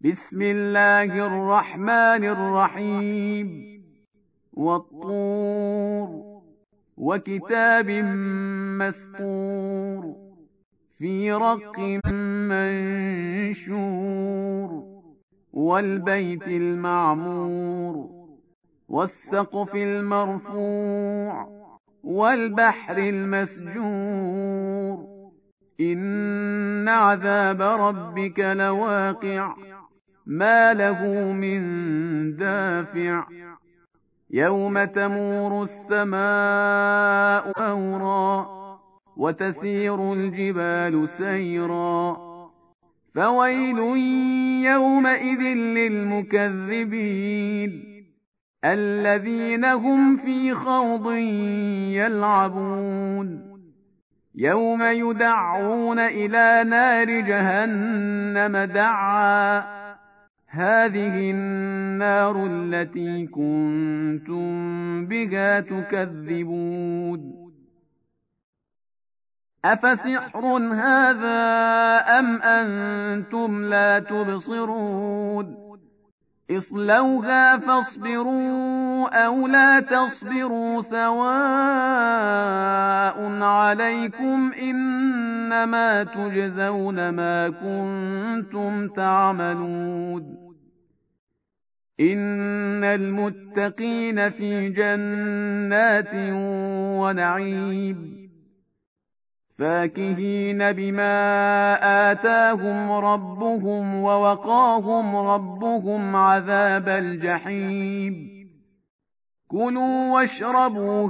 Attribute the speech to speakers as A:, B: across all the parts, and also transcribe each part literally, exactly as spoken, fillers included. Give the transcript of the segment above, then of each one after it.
A: بسم الله الرحمن الرحيم والطور وكتاب مسطور في رق منشور والبيت المعمور والسقف المرفوع والبحر المسجور إن عذاب ربك لواقع ما له من دافع يوم تمور السماء أورا وتسير الجبال سيرا فويل يومئذ للمكذبين الذين هم في خوض يلعبون يوم يدعون إلى نار جهنم دعا هذه النار التي كنتم بها تكذبون أفسحر هذا أم أنتم لا تبصرون اصلوها فاصبروا أو لا تصبروا سواء عليكم إنما تجزون ما كنتم تعملون إن المتقين في جنات ونعيم فاكهين بما آتاهم ربهم ووقاهم ربهم عذاب الجحيم كلوا واشربوا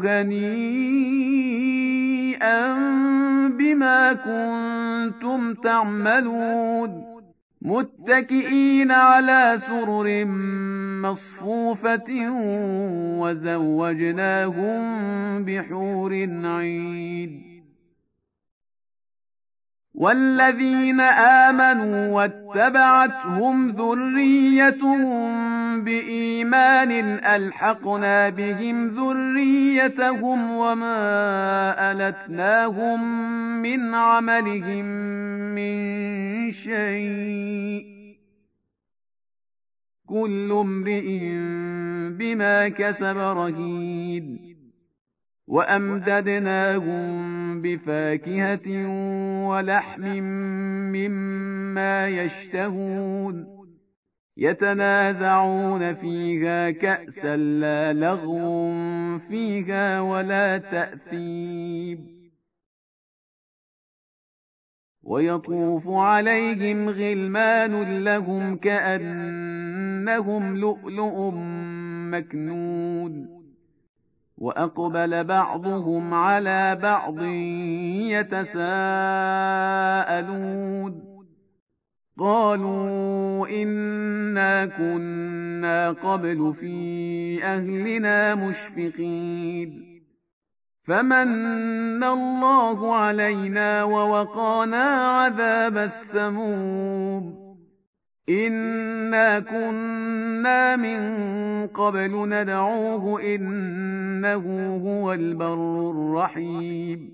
A: هنيئا بما كنتم تعملون متكئين على سرر مصفوفة وزوجناهم بحور عين والذين آمنوا واتبعتهم ذريتهم بإيمان ألحقنا بهم ذريتهم وما ألتناهم من عملهم من شيء كل امرئ بما كسب رهين وأمددناهم بفاكهة ولحم مما يشتهون يتنازعون فيها كأسا لا لغو فيها ولا تأثيم ويطوف عليهم غلمان لهم كأنهم لؤلؤ مكنون وأقبل بعضهم على بعض يتساءلون قالوا إنا كنا قبل في أهلنا مشفقين فمن الله علينا ووقانا عذاب السموم إنا كنا من قبل ندعوه إنه هو البر الرحيم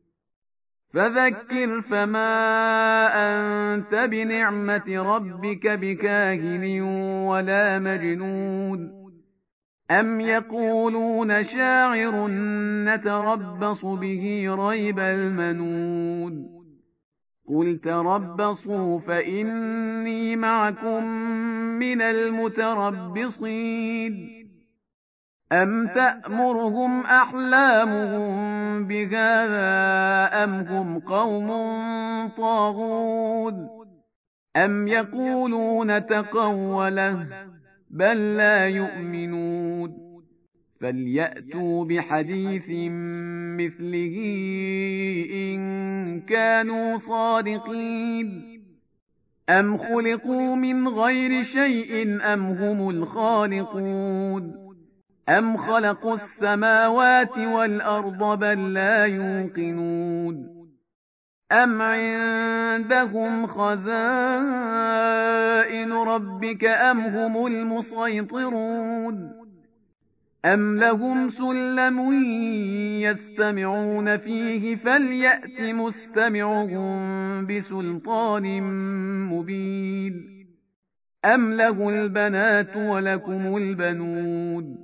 A: فذكر فما أنت بنعمة ربك بكاهن ولا مجنون أم يقولون شاعر نتربص به ريب المنون قل تربصوا فإني معكم من المتربصين أم تأمرهم أحلامهم بهذا أم هم قوم طاغون أم يقولون تقوله بل لا يؤمنون فليأتوا بحديث مثله إن كانوا صادقين أم خلقوا من غير شيء أم هم الخالقون أم خلقوا السماوات والأرض بل لا يوقنون أم عندهم خزائن ربك أم هم المسيطرون أم لهم سلم يستمعون فيه فليأت مستمعهم بسلطان مبين أم له البنات ولكم البنون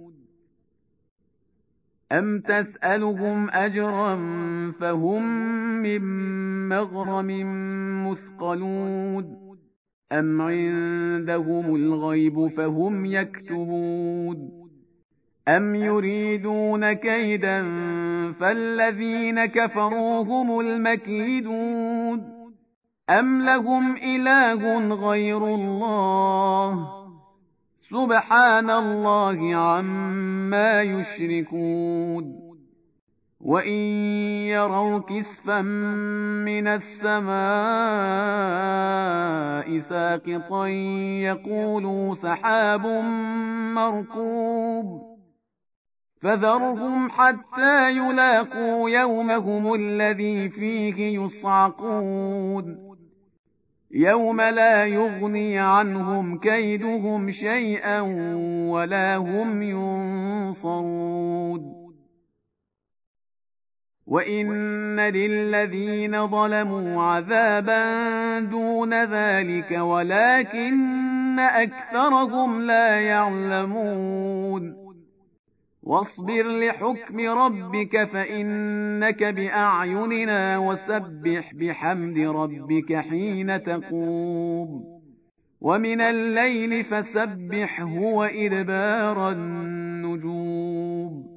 A: أم تسألهم أجرا فهم من مغرم مثقلون أم عندهم الغيب فهم يكتبون أم يريدون كيدا فالذين كفروا هم المكيدون أم لهم إله غير الله سبحان الله عما يشركون وإن يروا كسفا من السماء ساقطا يقولوا سحاب مركوب فذرهم حتى يلاقوا يومهم الذي فيه يصعقون يوم لا يغني عنهم كيدهم شيئا ولا هم ينصرون وإن للذين ظلموا عذابا دون ذلك ولكن أكثرهم لا يعلمون واصبر لحكم ربك فإنك بأعيننا وسبح بحمد ربك حين تقوم ومن الليل فسبحه وإدبار النجوم